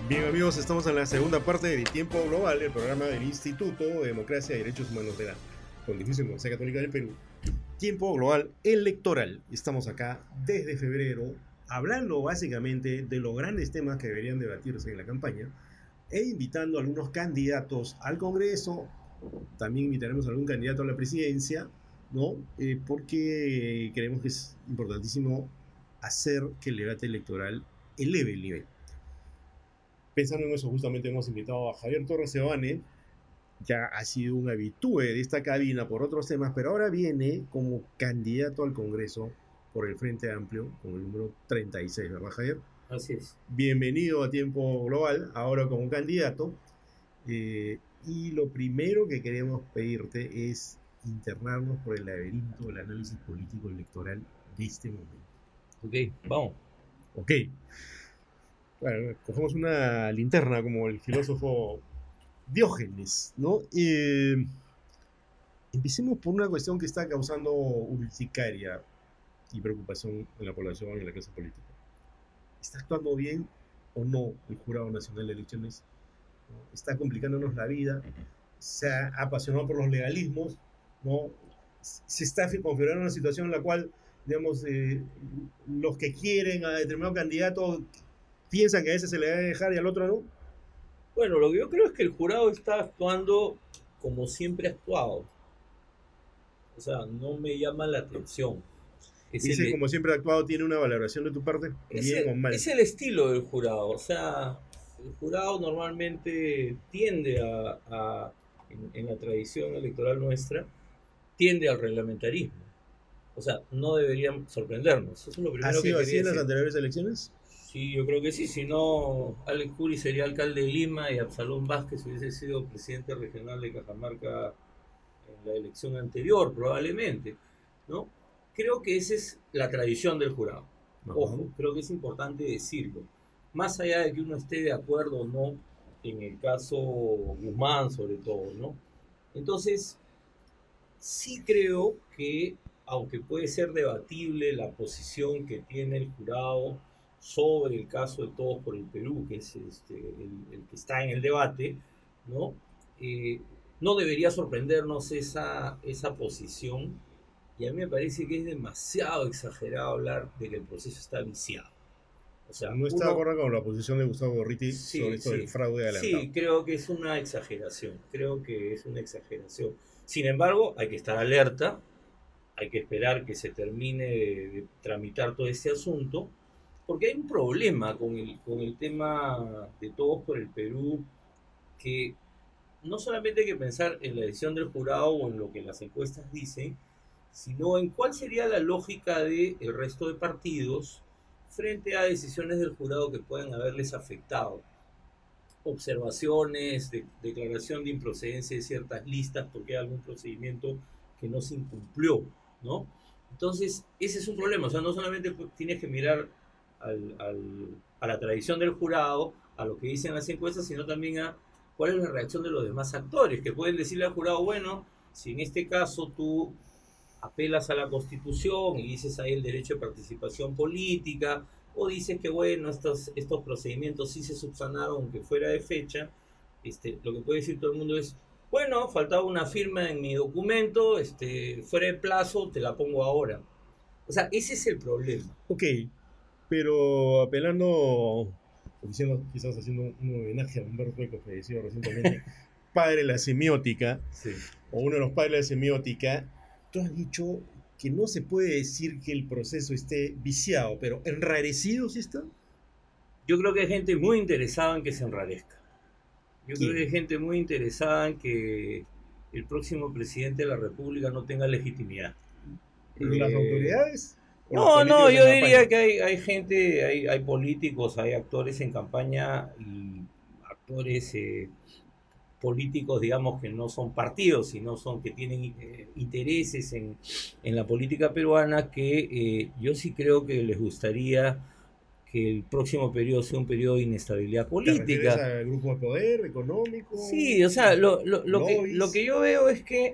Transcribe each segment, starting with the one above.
Bien amigos, estamos en la segunda parte de Tiempo Global, el programa del Instituto de Democracia y Derechos Humanos de la Pontificia Universidad Católica del Perú. Tiempo Global Electoral. Estamos acá desde febrero hablando básicamente de los grandes temas que deberían debatirse en la campaña e invitando a algunos candidatos al Congreso. También invitaremos a algún candidato a la presidencia, ¿no? Porque creemos que es importantísimo hacer que el debate electoral eleve el nivel. Pensando en eso, justamente hemos invitado a Javier Torres Seoane, ya ha sido un habitué de esta cabina por otros temas, pero ahora viene como candidato al Congreso por el Frente Amplio, con el número 36, ¿verdad, Javier? Así es. Bienvenido a Tiempo Global, ahora como candidato. Y lo primero que queremos pedirte es internarnos por el laberinto del análisis político electoral de este momento. Ok, vamos. Ok. Bueno, cogemos una linterna como el filósofo Diógenes, ¿no? Empecemos por una cuestión que está causando urticaria y preocupación en la población y en la clase política. ¿Está actuando bien o no el Jurado Nacional de Elecciones? ¿No? ¿Está complicándonos la vida? ¿Se ha apasionado por los legalismos? ¿No? ¿Se está configurando una situación en la cual, digamos, los que quieren a determinado candidato piensan que a ese se le debe dejar y al otro no? Bueno, lo que yo creo es que el jurado está actuando como siempre ha actuado. O sea, no me llama la atención. Es Ese, el, como siempre ha actuado, tiene una valoración de tu parte, es bien o el, mal. es el estilo del jurado. O sea, el jurado normalmente tiende en la tradición electoral nuestra, tiende al reglamentarismo. O sea, no deberían sorprendernos. Eso es lo ¿Ha primero que sido así quería en las decir. anteriores elecciones? Sí, yo creo que sí. Si no, Alex Curi sería alcalde de Lima y Absalón Vázquez hubiese sido presidente regional de Cajamarca en la elección anterior, probablemente, ¿no? Creo que esa es la tradición del jurado. Ajá. Ojo, creo que es importante decirlo. Más allá de que uno esté de acuerdo o no, en el caso Guzmán sobre todo, ¿no? Entonces, sí creo que, aunque puede ser debatible la posición que tiene el jurado sobre el caso de Todos por el Perú, que es el que está en el debate, ¿no? Eh, no debería sorprendernos esa posición, y a mí me parece que es demasiado exagerado hablar de que el proceso está viciado. O sea, No está de uno, acuerdo con la posición de Gustavo Gorriti sobre sí, esto del sí, fraude adelantado. sí, creo que es una exageración, creo que es una exageración. Sin embargo, hay que estar alerta, hay que esperar que se termine de tramitar todo este asunto, porque hay un problema con el tema de Todos por el Perú, que no solamente hay que pensar en la decisión del jurado o en lo que las encuestas dicen, sino en cuál sería la lógica del resto de partidos frente a decisiones del jurado que puedan haberles afectado. Observaciones, declaración de improcedencia de ciertas listas porque hay algún procedimiento que no se incumplió, ¿no? Entonces, ese es un problema. O sea, no solamente tienes que mirar a la tradición del jurado, a lo que dicen las encuestas, sino también a cuál es la reacción de los demás actores, que pueden decirle al jurado, bueno, si en este caso tú apelas a la Constitución y dices ahí el derecho de participación política, o dices que bueno, estos procedimientos sí se subsanaron aunque fuera de fecha, lo que puede decir todo el mundo es, bueno, faltaba una firma en mi documento, fuera de plazo, te la pongo ahora. O sea, ese es el problema. Ok, pero apelando, diciendo, quizás haciendo un homenaje a Humberto Eco, fallecido recientemente, padre de la semiótica, Sí. o uno de los padres de la semiótica, tú has dicho que no se puede decir que el proceso esté viciado, pero enrarecido sí está. Yo creo que hay gente muy interesada en que se enrarezca. Yo creo que hay ¿Quién? gente muy interesada en que el próximo presidente de la República no tenga legitimidad. ¿Las Eh, autoridades o los No, no, políticos en yo diría campaña? que hay gente, hay políticos, hay actores en campaña y actores políticos, digamos, que no son partidos, sino son que tienen intereses en la política peruana, que yo sí creo que les gustaría que el próximo periodo sea un periodo de inestabilidad ¿Te refieres política. al grupo de poder Sí, económico, o sea, lo que lobbies? yo veo es que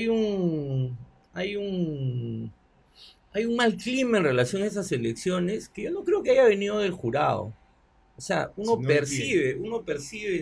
hay un hay un mal clima en relación a esas elecciones que yo no creo que haya venido del jurado. O sea, Si no hay quien. uno percibe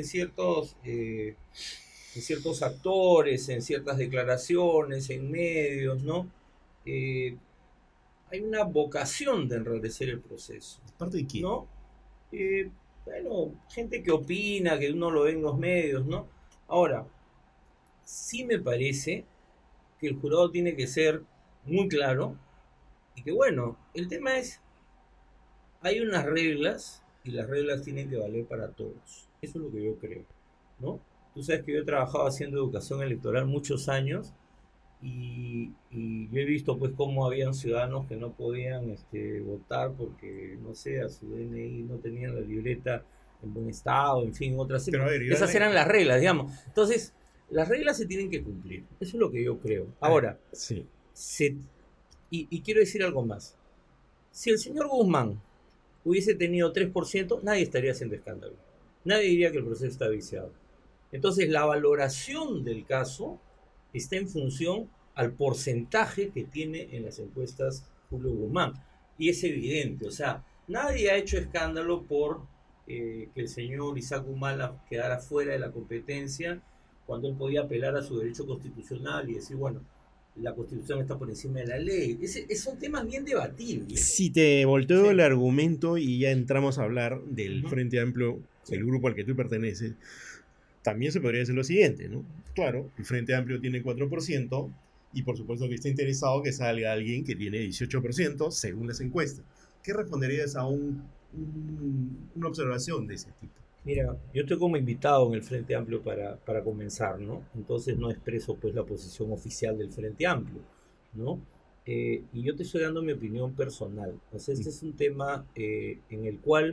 en ciertos actores, en ciertas declaraciones, en medios, ¿no? Eh, Hay una vocación de enrarecer el proceso, ¿Parte de quién? ¿no? Bueno, gente que opina, que uno lo ve en los medios, ¿no? Ahora, sí me parece que el jurado tiene que ser muy claro y que, bueno, el tema es, hay unas reglas y las reglas tienen que valer para todos. Eso es lo que yo creo, ¿no? Tú sabes que yo he trabajado haciendo educación electoral muchos años y yo he visto pues cómo habían ciudadanos que no podían votar porque, no sé, a su DNI no tenían la libreta en buen estado, en fin, otras. Pero a ver, Esas eran las reglas, digamos. Entonces, las reglas se tienen que cumplir. Eso es lo que yo creo. a ver, Ahora, sí. se, y quiero decir algo más. Si el señor Guzmán hubiese tenido 3%, nadie estaría haciendo escándalo. Nadie diría que el proceso está viciado. Entonces, la valoración del caso está en función al porcentaje que tiene en las encuestas Julio Guzmán. Y es evidente, o sea, nadie ha hecho escándalo por que el señor Isaac Humala quedara fuera de la competencia cuando él podía apelar a su derecho constitucional y decir, bueno, la constitución está por encima de la ley. Son temas bien debatibles. Si te volteo el Sí. argumento y ya entramos a hablar del Ujú. Frente Amplio, el Sí. grupo al que tú perteneces, también se podría decir lo siguiente, ¿no? Claro, el Frente Amplio tiene 4% y por supuesto que está interesado que salga alguien que tiene 18% según las encuestas. ¿Qué responderías a una observación de ese tipo? Mira, yo estoy como invitado en el Frente Amplio para comenzar, ¿no? Entonces no expreso pues la posición oficial del Frente Amplio, ¿no? Y yo te estoy dando mi opinión personal. O sea, este es un tema en el cual,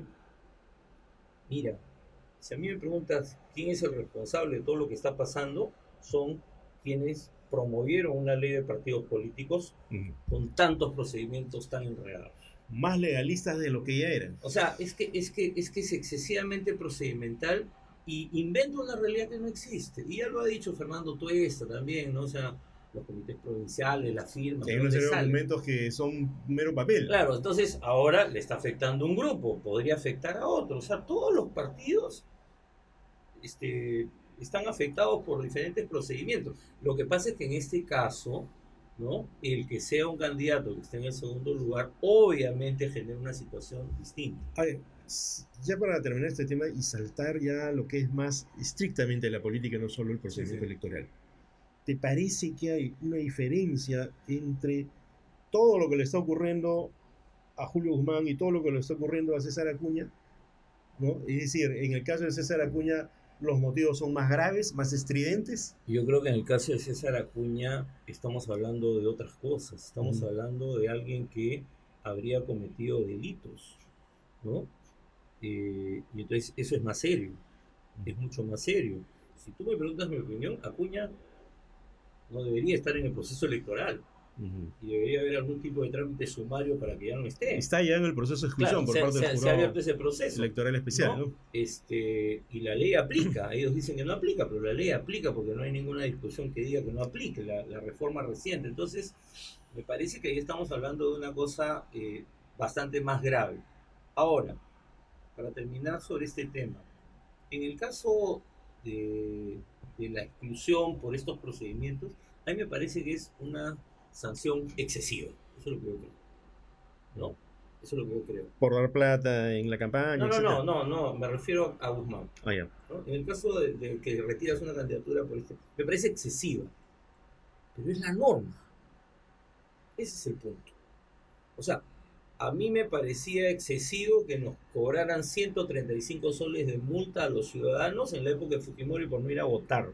mira, si a mí me preguntas quién es el responsable de todo lo que está pasando, son quienes promovieron una ley de partidos políticos con tantos procedimientos tan enredados. Más legalistas de lo que ya eran. O sea, es que es excesivamente procedimental y inventa una realidad que no existe. Y ya lo ha dicho Fernando Tuesta también, ¿no? O sea, los comités provinciales, las firmas, Que ¿de hay una dónde serie de salen? documentos que son mero papel. Claro, entonces ahora le está afectando a un grupo, podría afectar a otro. O sea, todos los partidos este, están afectados por diferentes procedimientos. Lo que pasa es que en este caso, ¿no? El que sea un candidato que esté en el segundo lugar, obviamente genera una situación distinta. A ver, ya para terminar este tema y saltar ya a lo que es más estrictamente la política, no solo el Sí, sí. procedimiento electoral. ¿Te parece que hay una diferencia entre todo lo que le está ocurriendo a Julio Guzmán y todo lo que le está ocurriendo a César Acuña? ¿No? Es decir, en el caso de César Acuña, los motivos son más graves, más estridentes. Yo creo que en el caso de César Acuña estamos hablando de otras cosas, estamos Uh-huh. hablando de alguien que habría cometido delitos, ¿no? Y entonces eso es más serio, es mucho más serio. Si tú me preguntas mi opinión, Acuña no debería estar en el proceso electoral Uh-huh. y debería haber algún tipo de trámite sumario para que ya no esté. Está ya en el proceso de exclusión Claro, por parte del se ha jurado abierto ese proceso, electoral especial, ¿no? ¿no? Y la ley aplica, ellos dicen que no aplica, pero la ley aplica porque no hay ninguna discusión que diga que no aplique la reforma reciente. Entonces, me parece que ahí estamos hablando de una cosa bastante más grave. Ahora, para terminar sobre este tema, en el caso de la exclusión por estos procedimientos, a mí me parece que es una sanción excesiva. Eso es lo que yo creo, ¿no? Eso es lo que yo creo. Por dar plata en la campaña, No, no, etcétera. no, no, no, me refiero a Guzmán. Ah, ya. ¿No? En el caso de que retiras una candidatura por este, me parece excesiva, pero es la norma. Ese es el punto. O sea, a mí me parecía excesivo que nos cobraran 135 soles de multa a los ciudadanos en la época de Fujimori por no ir a votar.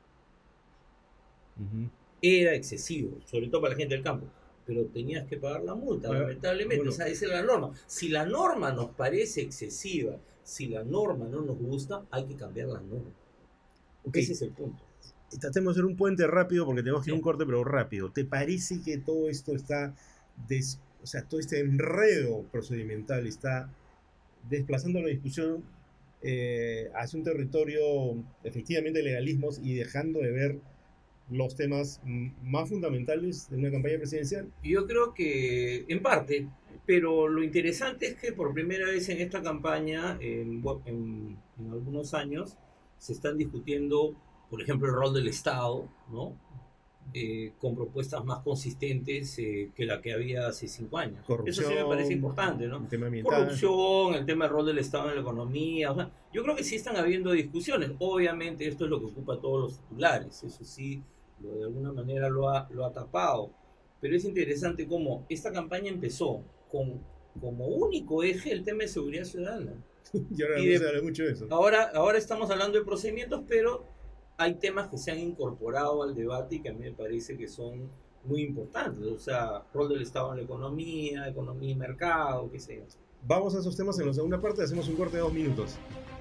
Uh-huh. Era excesivo, sobre todo para la gente del campo. Pero tenías que pagar la multa, lamentablemente. O Bueno, sea, esa es la norma. Si la norma nos parece excesiva, si la norma no nos gusta, hay que cambiar la norma. ok, Ese es el punto. tratemos de hacer un puente rápido porque tenemos que ir a un Sí. corte, pero rápido. ¿Te parece que todo esto está, o sea, todo este enredo procedimental está desplazando la discusión hacia un territorio efectivamente de legalismos y dejando de ver los temas más fundamentales de una campaña presidencial? Yo creo que, en parte, pero lo interesante es que por primera vez en esta campaña, en algunos años, se están discutiendo, por ejemplo, el rol del Estado, ¿no? Con propuestas más consistentes que la que había hace 5 años. Eso sí me parece Corrupción, importante, ¿no? el tema ambiental. Corrupción, el tema del rol del Estado en la economía, o sea, yo creo que sí están habiendo discusiones. Obviamente esto es lo que ocupa todos los titulares, eso sí, de alguna manera lo ha tapado. Pero es interesante cómo esta campaña empezó con como único eje el tema de seguridad ciudadana. Y ahora Y no se habla mucho de eso. ahora estamos hablando de procedimientos, pero hay temas que se han incorporado al debate y que a mí me parece que son muy importantes. O sea, rol del Estado en la economía, economía y mercado, qué sé yo. Vamos a esos temas en la segunda parte, hacemos un corte de 2 minutos.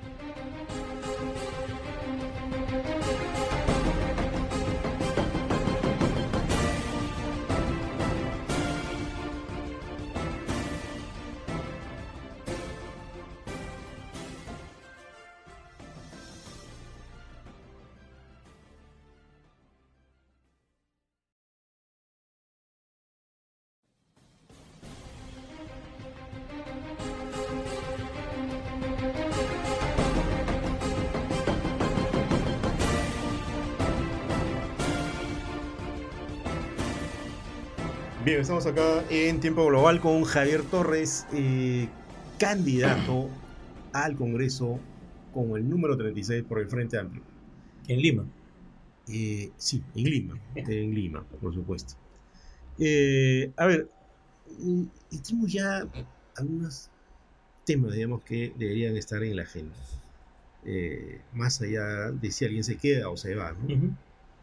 Bien, estamos acá en Tiempo Global con Javier Torres, candidato al Congreso con el número 36 por el Frente Amplio. En Lima. Sí, en Lima, por supuesto. A ver, tenemos ya algunos temas, digamos, que deberían estar en la agenda. Más allá de si alguien se queda o se va, ¿no? Uh-huh.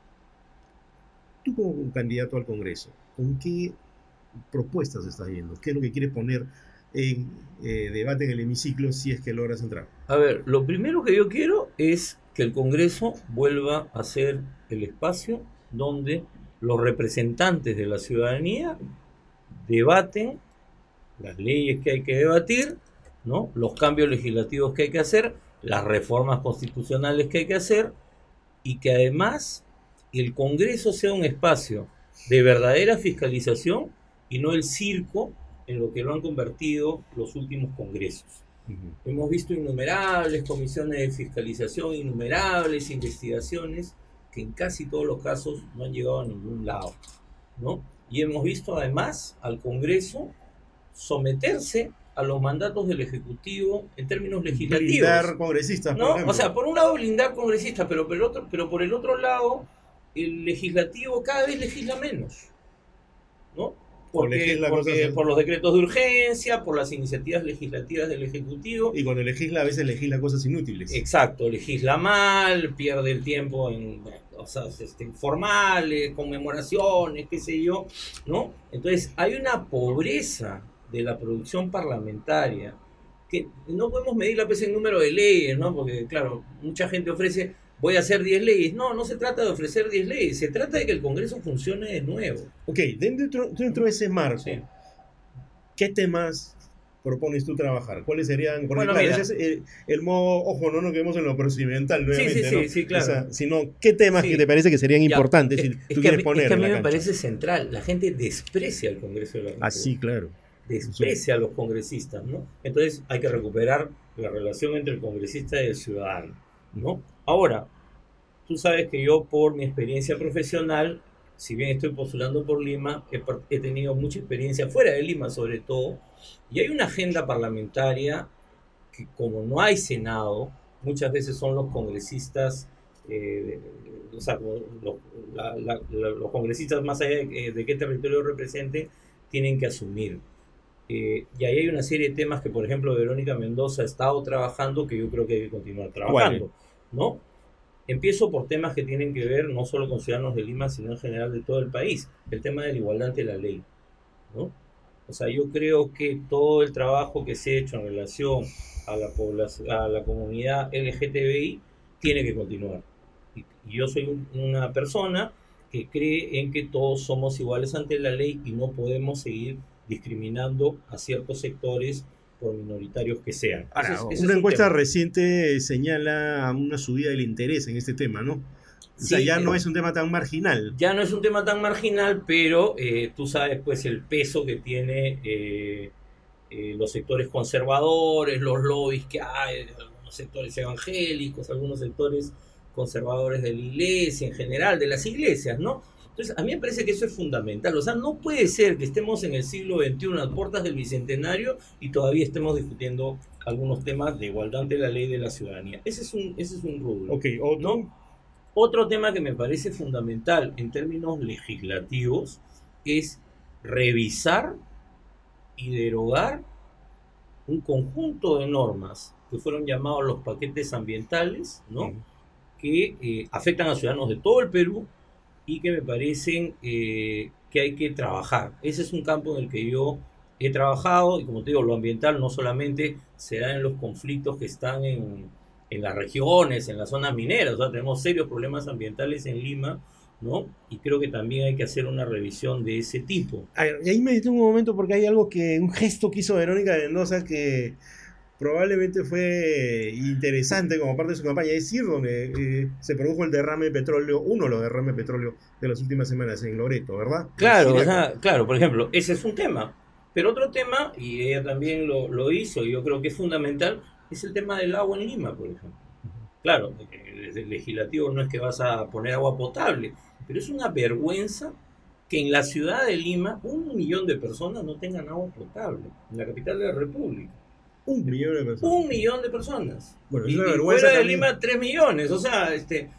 Tú como un candidato al Congreso, ¿con qué propuestas estás viendo? ¿Qué es lo que quieres poner en debate en el hemiciclo si es que logras entrar? A ver, lo primero que yo quiero es que el Congreso vuelva a ser el espacio donde los representantes de la ciudadanía debaten las leyes que hay que debatir, ¿no? Los cambios legislativos que hay que hacer, las reformas constitucionales que hay que hacer, y que además el Congreso sea un espacio de verdadera fiscalización y no el circo en lo que lo han convertido los últimos congresos. Uh-huh. Hemos visto innumerables comisiones de fiscalización, innumerables investigaciones que en casi todos los casos no han llegado a ningún lado, ¿no? Y hemos visto además al Congreso someterse a los mandatos del Ejecutivo en términos legislativos. Blindar congresistas, ¿no? O sea, por un lado blindar congresistas, pero por el otro lado, el legislativo cada vez legisla menos, ¿no? Porque por los decretos de urgencia, por las iniciativas legislativas del Ejecutivo. Y cuando legisla, a veces legisla cosas inútiles. Exacto, legisla mal, pierde el tiempo en cosas informales, conmemoraciones, qué sé yo, ¿no? Entonces, hay una pobreza de la producción parlamentaria que no podemos medir la pesa en número de leyes, ¿no? Porque, claro, mucha gente ofrece, voy a hacer 10 leyes. No se trata de ofrecer 10 leyes, se trata de que el Congreso funcione de nuevo. Ok, dentro de ese marco, sí. ¿Qué temas propones tú trabajar? ¿Cuáles serían? Porque, bueno, claro, mira, ese es el modo, ojo, no que vemos en lo procedimental, nuevamente, sí, claro. O sea, sino, ¿qué temas que te parece que serían importantes si tú quieres poner? Es que a mí me parece central. La gente desprecia al Congreso de la República. Ah, sí, claro. Desprecia a los congresistas, ¿no? Entonces hay que recuperar la relación entre el congresista y el ciudadano, ¿no? Ahora, tú sabes que yo, por mi experiencia profesional, si bien estoy postulando por Lima, he tenido mucha experiencia fuera de Lima, sobre todo, y hay una agenda parlamentaria que, como no hay Senado, muchas veces son los congresistas, o sea, los congresistas, más allá de qué territorio representen, tienen que asumir. Y ahí hay una serie de temas que, por ejemplo, Verónica Mendoza ha estado trabajando, que yo creo que hay que continuar trabajando, ¿no? Empiezo por temas que tienen que ver no solo con ciudadanos de Lima, sino en general de todo el país. El tema de la igualdad ante la ley, ¿no? O sea, yo creo que todo el trabajo que se ha hecho en relación a la población, a la comunidad LGTBI tiene que continuar. Y yo soy una persona que cree en que todos somos iguales ante la ley y no podemos seguir discriminando a ciertos sectores por minoritarios que sean. Ahora, una encuesta reciente señala una subida del interés en este tema, ¿no? O sea, ya no es un tema tan marginal. Ya no es un tema tan marginal, pero tú sabes pues el peso que tiene los sectores conservadores, los lobbies que hay, algunos sectores evangélicos, algunos sectores conservadores de la iglesia en general, de las iglesias, ¿no? Entonces, a mí me parece que eso es fundamental. O sea, no puede ser que estemos en el siglo XXI, a puertas del Bicentenario, y todavía estemos discutiendo algunos temas de igualdad ante la ley de la ciudadanía. Ese es un rubro. Ok, otro. ¿No? Otro tema que me parece fundamental en términos legislativos es revisar y derogar un conjunto de normas que fueron llamados los paquetes ambientales, ¿no? Que afectan a ciudadanos de todo el Perú y que me parecen que hay que trabajar. Ese es un campo en el que yo he trabajado y como te digo, lo ambiental no solamente se da en los conflictos que están en las regiones, en las zonas mineras, o sea, tenemos serios problemas ambientales en Lima, ¿no? Y creo que también hay que hacer una revisión de ese tipo. A ver, y ahí me detengo un momento porque hay algo un gesto que hizo Verónica Mendoza que probablemente fue interesante como parte de su campaña, es decir, donde se produjo el derrame de petróleo, uno de los derrames de petróleo de las últimas semanas en Loreto, ¿verdad? Claro, o sea, claro, por ejemplo, ese es un tema. Pero otro tema, y ella también lo hizo, y yo creo que es fundamental, es el tema del agua en Lima, por ejemplo. Claro, desde el legislativo no es que vas a poner agua potable, pero es una vergüenza que en la ciudad de Lima 1 millón de personas no tengan agua potable, en la capital de la República. 1 millón de personas. 1 millón de personas. Bueno, y, es una y vergüenza fuera de también. Lima 3 millones, o sea,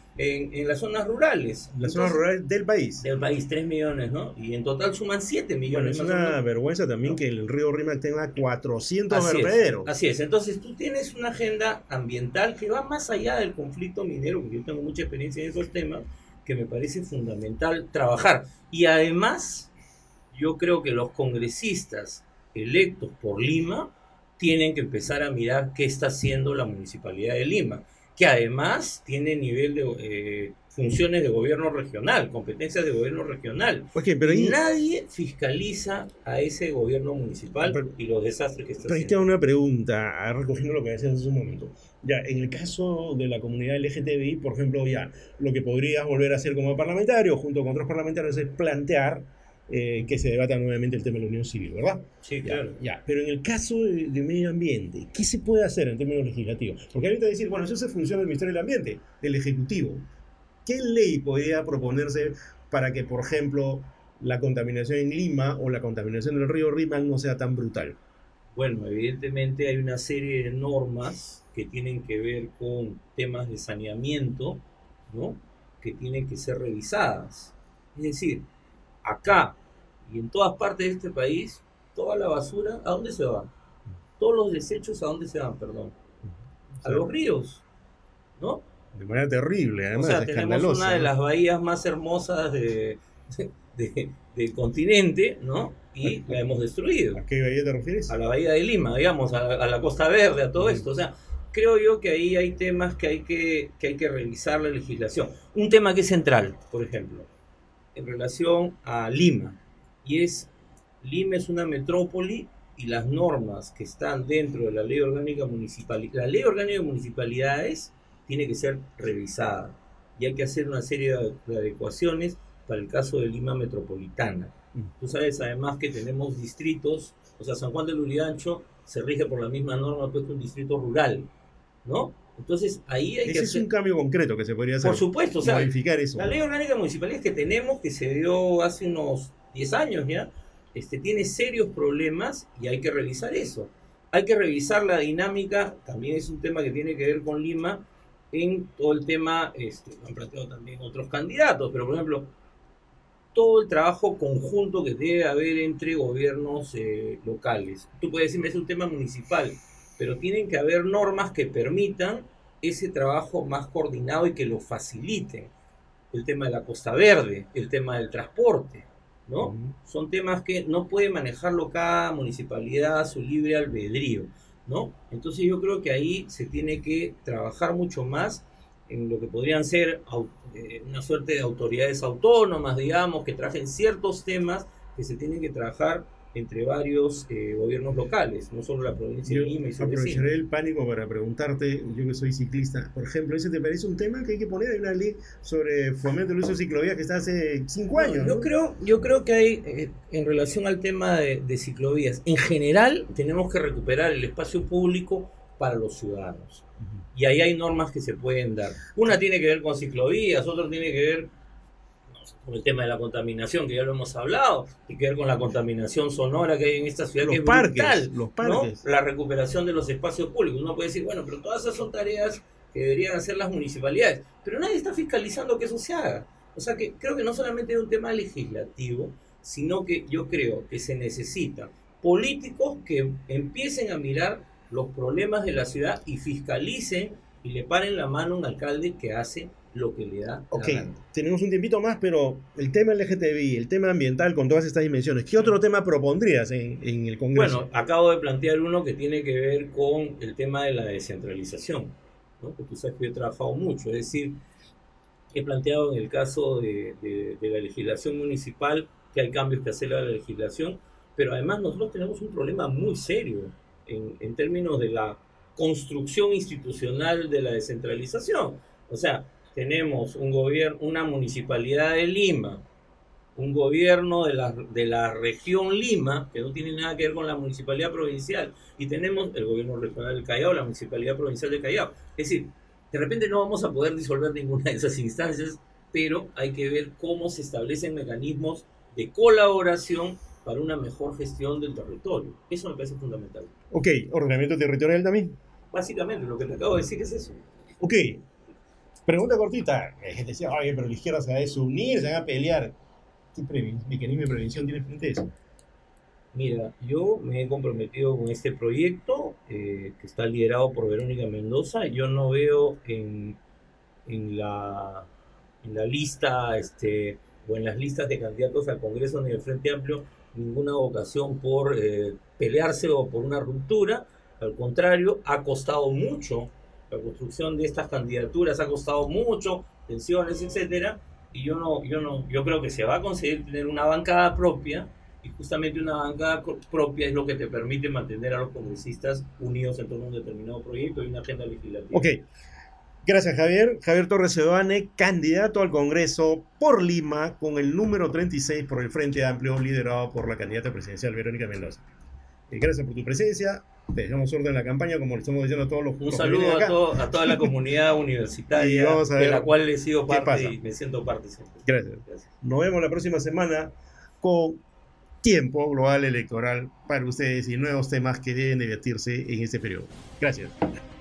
en las zonas rurales. En las zonas rurales del país. Del país, 3 millones, ¿no? Y en total suman 7 millones. Bueno, es una vergüenza también, ¿no?, que el río Rímac tenga 400 así vertederos. Así es, entonces tú tienes una agenda ambiental que va más allá del conflicto minero, porque yo tengo mucha experiencia en esos temas, que me parece fundamental trabajar. Y además, yo creo que los congresistas electos por Lima tienen que empezar a mirar qué está haciendo la Municipalidad de Lima, que además tiene nivel de funciones de gobierno regional, competencias de gobierno regional. Okay, pero y nadie fiscaliza a ese gobierno municipal y los desastres que está haciendo. Ahí te hago una pregunta, recogiendo lo que decías hace un momento. Ya, en el caso de la comunidad LGTBI, por ejemplo, ya, lo que podrías volver a hacer como parlamentario, junto con otros parlamentarios, es plantear que se debata nuevamente el tema de la unión civil, ¿verdad? Sí, claro. Ya, pero en el caso de medio ambiente, ¿qué se puede hacer en términos legislativos? Porque ahorita decir, bueno, eso se funciona del Ministerio del Ambiente, del Ejecutivo. ¿Qué ley podría proponerse para que, por ejemplo, la contaminación en Lima o la contaminación del río Rímac no sea tan brutal? Bueno, evidentemente hay una serie de normas que tienen que ver con temas de saneamiento, ¿no? Que tienen que ser revisadas. Es decir, acá y en todas partes de este país, toda la basura, ¿a dónde se va? Todos los desechos, ¿a dónde se van? Perdón. A los ríos, ¿no? De manera terrible, además, o sea, tenemos una de las bahías más hermosas del continente, ¿no? Y la hemos destruido. ¿A qué bahía te refieres? A la bahía de Lima, digamos, a la Costa Verde, a todo esto. O sea, creo yo que ahí hay temas que hay que revisar la legislación. Un tema que es central, por ejemplo, en relación a Lima, y es, Lima es una metrópoli y las normas que están dentro de la Ley Orgánica Municipal, la Ley Orgánica de Municipalidades tiene que ser revisada y hay que hacer una serie de adecuaciones para el caso de Lima Metropolitana. Tú sabes además que tenemos distritos, o sea, San Juan de Lurigancho se rige por la misma norma pues, que un distrito rural, ¿no? Entonces ahí hay ese que hacer... es un cambio concreto que se podría hacer. Por supuesto, o sea, modificar eso. La Ley Orgánica Municipal que tenemos, que se dio hace unos 10 años ya, tiene serios problemas y hay que revisar eso. Hay que revisar la dinámica, también es un tema que tiene que ver con Lima, en todo el tema, lo han planteado también otros candidatos, pero por ejemplo, todo el trabajo conjunto que debe haber entre gobiernos locales. Tú puedes decirme, es un tema municipal, pero tienen que haber normas que permitan ese trabajo más coordinado y que lo faciliten. El tema de la Costa Verde, el tema del transporte, ¿no? Son temas que no puede manejarlo cada municipalidad a su libre albedrío, ¿no? Entonces yo creo que ahí se tiene que trabajar mucho más en lo que podrían ser una suerte de autoridades autónomas, digamos, que trajen ciertos temas que se tienen que trabajar entre varios gobiernos locales, no solo la provincia Yo de Lima y su aprovecharé vecino. el pánico para preguntarte, yo que soy ciclista, por ejemplo, ¿ese te parece un tema que hay que poner en una ley sobre fomento del uso de ciclovías que está hace 5 años, ¿no? Yo creo que hay, en relación al tema de ciclovías, en general tenemos que recuperar el espacio público para los ciudadanos. Y ahí hay normas que se pueden dar. Una tiene que ver con ciclovías, otra tiene que ver con el tema de la contaminación, que ya lo hemos hablado, y que ver con la contaminación sonora que hay en esta ciudad, que es brutal, Los ¿no? parques. La recuperación de los espacios públicos. Uno puede decir, bueno, pero todas esas son tareas que deberían hacer las municipalidades, pero nadie está fiscalizando que eso se haga. O sea que creo que no solamente es un tema legislativo, sino que yo creo que se necesitan políticos que empiecen a mirar los problemas de la ciudad y fiscalicen y le paren la mano a un alcalde que hace lo que le da Ok, la gana. tenemos un tiempito más, pero el tema LGTBI, el tema ambiental con todas estas dimensiones, ¿qué otro tema propondrías en el Congreso? Bueno, acabo de plantear uno que tiene que ver con el tema de la descentralización, ¿no? Que tú sabes que yo he trabajado mucho, es decir, he planteado en el caso de la legislación municipal que hay cambios que hacer a la legislación, pero además nosotros tenemos un problema muy serio en términos de la construcción institucional de la descentralización. O sea, tenemos un gobierno, una municipalidad de Lima, un gobierno de la región Lima, que no tiene nada que ver con la municipalidad provincial, y tenemos el gobierno regional del Callao, la municipalidad provincial del Callao. Es decir, de repente no vamos a poder disolver ninguna de esas instancias, pero hay que ver cómo se establecen mecanismos de colaboración para una mejor gestión del territorio. Eso me parece fundamental. Ok, ordenamiento territorial también. Básicamente, lo que te acabo de decir es eso. Ok, pregunta cortita. La gente decía, oye, pero la izquierda se va a desunir, se van a pelear. ¿Qué mecanismo de prevención tiene frente a eso? Mira, yo me he comprometido con este proyecto que está liderado por Verónica Mendoza. Yo no veo en la, en la lista o en las listas de candidatos al Congreso ni del Frente Amplio ninguna vocación por pelearse o por una ruptura. Al contrario, ha costado mucho la construcción de estas candidaturas, ha costado mucho, tensiones, etcétera. Y yo creo que se va a conseguir tener una bancada propia y justamente una bancada propia es lo que te permite mantener a los congresistas unidos en torno a un determinado proyecto y una agenda legislativa. Ok, gracias Javier. Javier Torres Seoane, candidato al Congreso por Lima con el número 36 por el Frente Amplio, liderado por la candidata presidencial Verónica Mendoza. Gracias por tu presencia. Te dejamos orden en la campaña, como le estamos diciendo a todos los Un saludo a toda la comunidad universitaria de la cual he sido parte y me siento parte siempre. Gracias. Nos vemos la próxima semana con Tiempo Global Electoral para ustedes y nuevos temas que deben debatirse en este periodo. Gracias.